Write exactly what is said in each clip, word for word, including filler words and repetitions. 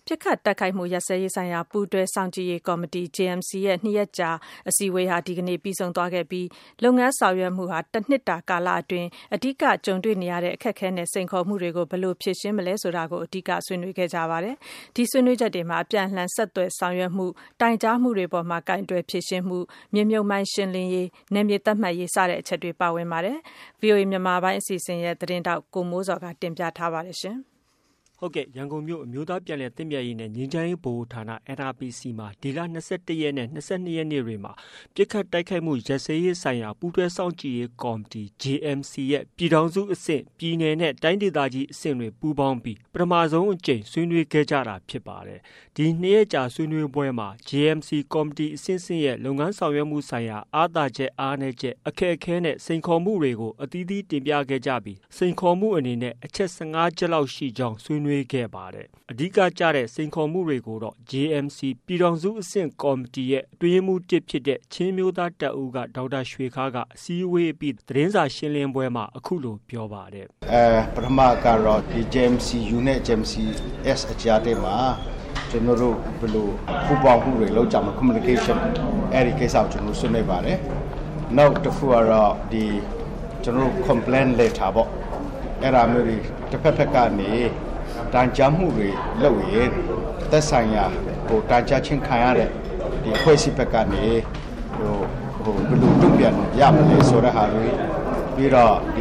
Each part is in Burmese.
ပြစ်ခတ်တိုက်ခိုက်မှုရပ်စဲရေးဆိုင်ရာပူးတွဲစောင့်ကြည့်ရေးကော်မတီ J M C ရဲ့နှစ်ရက်ကြာအစည်းအဝေးဟာဒီကနေ့ပြီးဆုံးသွားခဲ့ပြီးလုပ်ငန်းဆောင်ရွက်မှုဟာတစ်နှစ်တာကာလအတွင်းအဓိကကြုံတွေ့နေရတဲ့အခက်အခဲနဲ့စိန်ခေါ်မှုတွေကိုဘယ်လိုဖြေရှင်းမလဲဆိုတာကိုအဓိကဆွေးနွေးခဲ့ကြပါတယ်။ဒီဆွေးနွေးချက်တွေမှာအပြန်အလှန်ဆက်သွယ်ဆောင်ရွက်မှုတိုင်ကြားမှုတွေပေါ်မှာကင်တွယ်ဖြေရှင်းမှုမြေမြုပ်မိုင်းရှင်းလင်းရေးနယ်မြေသတ်မှတ်ရေးစတဲ့အချက်တွေပါဝင်ပါတယ်။ V O A မြန်မာပိုင်းအစီအစဉ်ရဲ့သတင်းတောက်ကိုမိုးစော်ကတင်ပြထားပါတယ်ရှင်။ဟုတ်ကဲ့ရန်ကုန်မြို့အမျိုးသားပြန်လည်သင့်မြတ်ရေးနဲ့ငြိမ်းချမ်းရေးဗဟိုဌာန N R P C မှာဒီလ၂၁ရက်နဲ့၂၂ရက်နေ့တွေမှာပြစ်ခတ်တိုက်ခိုက်မှုရပ်စဲရေးဆိုင်ရာပူးတွဲစောင့်ကြည့်ရေးကော်မတီ J M C ရဲ့ပြည်ထောင်စုအဆင့်ပြည်နယ်နဲ့တိုင်းဒေသကြီးအဆင့်တွေပူးပေါင်းပြီးပထမဆုံးအကြိမ်ဆွေးနွေးခဲ့ကြတာဖြစ်ပါတယ်။ဒီနှစ်ရက်ကြာဆွေးနွေးပွဲမှာ J M C ကော်မတီအဆင့်ဆင့်ရဲ့လုပ်ငန်းဆောင်ရွက်မှုဆိုင်ရာအားသာချက်အားနည်းချက်အခက်အခဲနဲ့စိန်ခေါ်မှုတွေကိုအသီးသီးတင်ပြခဲ့ကြပြီးစိန်ခေါ်မှုအနေနဲ့အချက်၁၅ချက်လောက်ရှိကြောင်းဆွေးနွေးခဲ့ပါတယ်။အဓိကကျတဲ့စိန်ခေါ်မှုတွေကိုတော့ J M C ပြည်ထောင်စုအဆင့်ကော်မတီရဲ့အတွင်းရေးမှူးတစ်ဖြစ်တဲ့ချင်းမျိုးသားတပ်ဦးကဒေါက်တာရွှေခါးကအစည်းအဝေးအပြီးသတင်းစာရှင်းလင်းပွဲမှာအခုလိုပြောပါတယ်။အဲပထမကတော့ဒီ J M C U နဲ့ J M C S အကြားထဲမှာကျွန်တော်တို့ဘယ်လိုပူးပေါင်းမှုတွေလုပ်ကြမလဲ communication အဲဒီကိစ္စကိုကျွန်တော်ဆွေးနွေးပါတယ်။နောက်တစ်ခုကတော့ဒီကျွန်တော်တို့ complaint letter ပေါ့အဲ့ဒါမျိုးတွေတစ်ဖက်ဖက်ကနေတန်ကြားမှုတွေလုပ်ရင်သက်ဆိုင်ရာဟိုတန်ကြားချင်းခံရတဲ့ဒီအဖွဲ့အစည်းဘက်ကနေဟိုဟိုဘယ်လိုတုံ့ပြန်ရမလဲဆိုတဲ့ဟာတွေပြီးတော့ဒီ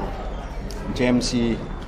J M C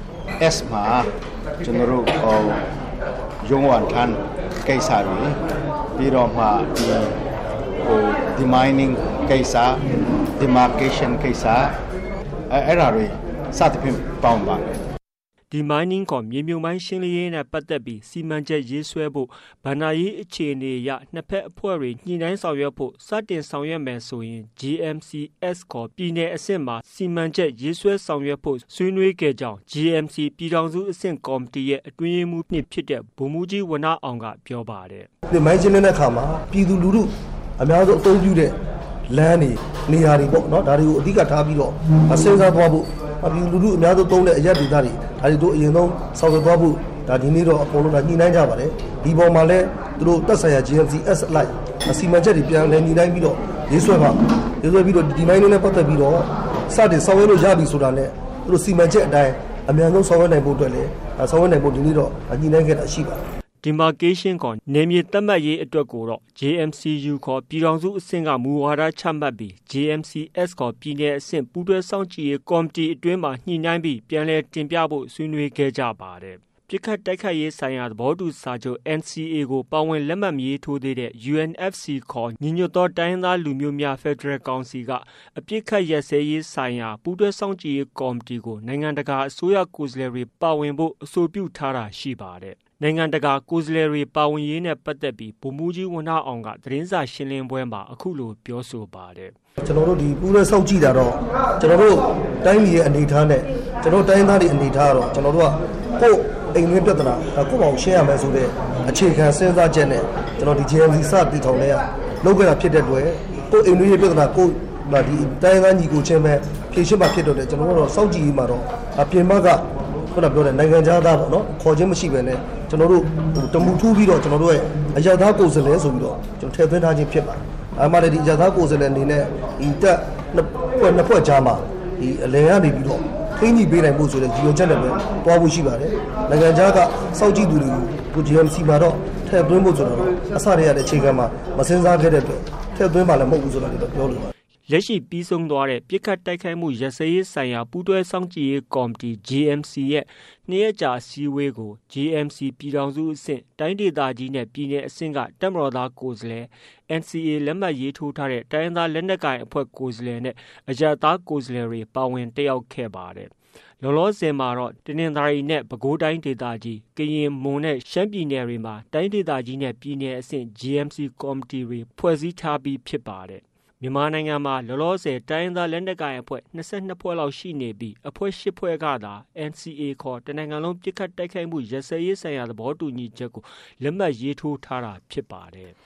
S မှာကျွန်တော်တို့ဟိုရုံးဝန်ထမ်းကိစ္စတွေပြီးတော့မှဒီဟို demining ကိစ္စ demarcation ကိစ္စအဲအဲ့ဒါတွေစသဖြင့်ပေါင်းပါတယ်ဒီမိုင်းနင်းကမြေမြုပ်မိုင်းရှင်းလင်းရေးနဲ့ပတ်သက်ပြီးစီမံချက်ရေးဆွဲဖို့ဗဏ္ဍာရေးအခြေအနေအရနှစ်ဖက်အဖွဲ့တွေညှိနှိုင်းဆောင်ရွက်ဖို့စတင်ဆောင်ရွက်မယ်ဆိုရင် J M C S ခေါ်ပြည်နယ်အဆင့်မှာစီမံချက်ရေးဆွဲဆောင်ရွက်ဖို့ဆွေးနွေးခဲ့ကြောင်း J M C ပြည်ထောင်စုအဆင့်ကော်မတီရဲ့အတွင်းရေးမှူးနှစ်ဖြစ်တဲ့ဗိုလ်မှူးကြီးဝဏအောင်ကပြောပါတယ်ဒီမိုင်းရှင်းလင်းတဲ့အခါမှာပြည်သူလူထုအများဆုံးအသုံးပြုတဲ့လမ်းတွေနေရာတွေပေါ့နော်ဒါတွေကိုအဓိကထားပြီးတော့စဉ်းစားသွားဖို့ပြည်သူလူထုအများဆုံးသုံးတဲ့အရက်ဒေသတွေဒါတွေတို့အရင်ဆုံးဆောက်ရွက်သွားဖို့ဒါဒီနေ့တော့အကုန်လုံးညှိနှိုင်းကြပါတယ်ဒီပေါ်မှာလည်းသူတို့တက်ဆိုင်ရာ J M C S လိုက်အစီအမံချက်တွေပြန်လည်ညှိနှိုင်းပြီးတော့ရေးဆွဲပါရေးဆွဲပြီးတော့ဒီမိုင်းနဲ့ပတ်သက်ပြီးတော့စတင်ဆောက်ရွက်လို့ရပြီဆိုတာနဲ့သူတို့စီမံချက်အတိုင်းအများဆုံးဆောက်ရွက်နိုင်ဖို့အတွက်လည်းဆောက်ရွက်နိုင်ဖို့ဒီနေ့တော့ညှိနှိုင်းခဲ့တာရှိပါတယ် Demarcation ကနယ်မြေသတ်မှတ်ရေးအတွက်ကိုတော့ J M C U ခေါ်ပြည်ထောင်စုအဆင့်ကမူဝါဒချမှတ်ပြီး J M C S ခေါ်ပြည်နယ်အဆင့်ပူးတွဲစောင့်ကြည့်ရေးကော်မတီအတွင်းမှာညှိနှိုင်းပြီးပြန်လည်တင်ပြဖို့ဆွေးနွေးခဲ့ကြပါတယ်။ပြစ်ခတ်တိုက်ခိုက်ရေးဆိုင်ရာသဘောတူစာချုပ် N C A ကိုပါဝင်လက်မှတ်မရေးထိုးသေးတဲ့ U N F C ခေါ်ညီညွတ်သောတိုင်းရင်းသားလူမျိုးများဖက်ဒရယ်ကောင်စီကအပြစ်ခတ်ရပ်စဲရေးဆိုင်ရာပူးတွဲစောင့်ကြည့်ရေးကော်မတီကိုနိုင်ငံတကာအစိုးရကိုယ်စားလှယ်တွေပါဝင်ဖို့အဆိုပြုထားတာရှိပါတယ်။နိုင်ငံတကာကိုယ်စားလှယ်တွေပါဝင်ရေးနဲ့ပတ်သက်ပြီးဗိုလ်မှူးကြီးဝဏအောင်ကသတင်းစာရှင်းလင်းပွဲမှာအခုလိုပြောဆိုပါတယ်ကျွန်တော်တို့ဒီပူးရဲစောင့်ကြည့်တာတော့ကျွန်တော်တို့တိုင်းပြည်ရဲ့အနေအထားနဲ့ကျွန်တော်တိုင်းသားတွေအနေအထားတော့ကျွန်တော်တို့ကကိုယ်အိမ်တွင်းပြဿနာကိုယ့်ဘောင်ရှင်းရမယ်ဆိုတဲ့အခြေခံစဉ်းစားချက်နဲ့ကျွန်တော်ဒီ J M C စတည်ထောင်လဲရလုပ်ခဲ့တာဖြစ်တဲ့အတွက်ကိုယ်အိမ်တွင်းရဲ့ပြဿနာကိုယ်ဒီတိုင်းသားညီကိုချင်းပဲဖြေရှင်းမှာဖြစ်တော့တယ်ကျွန်တော်တို့စောင့်ကြည့်ရေးမှာတော့အပြင်ဘက်ကခုနပြောတဲ့နိုင်ငံခြားသားပေါ့နော်ခေါ်ခြင်းမရှိပဲနဲ့ကျွန်တော်တို့တမူထူးပြီးတော့ကျွန်တော်တို့ရဲ့အရာသားကိုယ်စားလှယ်ဆိုပြီးတော့ကျွန်တော်ထည့်သွင်းထားခြင်းဖြစ်ပါတယ်။အဲမှာလည်းဒီအရာသားကိုယ်စားလှယ်အနေနဲ့ဒီတက်နှစ်ဖွဲ့နှစ်ဖွဲ့ကြားမှာဒီအလယ်ကနေပြီးတော့ခင်းကြီးပေးနိုင်ဖို့ဆိုတဲ့ရည်ရွယ်ချက်နဲ့ပဲတွားဖို့ရှိပါတယ်။နိုင်ငံခြားကစောင့်ကြည့်သူတွေကို J M C မှာတော့ထည့်သွင်းဖို့ဆိုတော့အစရရတဲ့အခြေခံမှာမစင်စားခဲ့တဲ့အတွက်ထည့်သွင်းပါလည်းမဟုတ်ဘူးဆိုတာလည်းပြောလို့လက်ရှိပြီးဆုံးသွားတဲ့ပြစ်ခတ်တိုက်ခိုက်မှုရပ်စဲရေးဆိုင်ရာပူးတွဲစောင့်ကြည့်ရေးကော်မတီ J M C ရဲ့နှစ်ရက်ကြာအစည်းအဝေးကို J M C ပြည်ထောင်စုအဆင့်တိုင်းဒေသကြီးနဲ့ပြည်နယ်အဆင့်ကတပ်မတော်သားကိုယ်စားလှယ် N C A လက်မှတ်ရေးထိုးထားတဲ့တိုင်းရင်းသားလက်နက်ကိုင်အဖွဲ့ကိုယ်စားလှယ်နဲ့အရပ်သားကိုယ်စားလှယ်တွေပါဝင်တက်ရောက်ခဲ့ပါတယ်။လောလောဆယ်မှာတော့တနင်္သာရီနဲ့ပဲခူးတိုင်းဒေသကြီးကရင်မွန်နဲ့ရှမ်းပြည်နယ်တွေမှာတိုင်းဒေသကြီးနဲ့ပြည်နယ်အဆင့် J M C ကော်မတီတွေဖွဲ့စည်းထားပြီးဖြစ်ပါတယ်မြန်မာနိုင်ငံမှာလောလောဆယ်တိုင်းရင်းသားလက်နက်ကိုင်အဖွဲ့၂၂ဖွဲ့လောက်ရှိနေပြီးအဖွဲ့၈ဖွဲ့ကသာ N C A ခေါ်တနိုင်ငံလုံးပြစ်ခတ်တိုက်ခိုက်မှုရပ်စဲရေးဆိုင်ရာသဘောတူညီချက်ကိုလက်မှတ်ရေးထိုးထားတာဖြစ်ပါတယ်။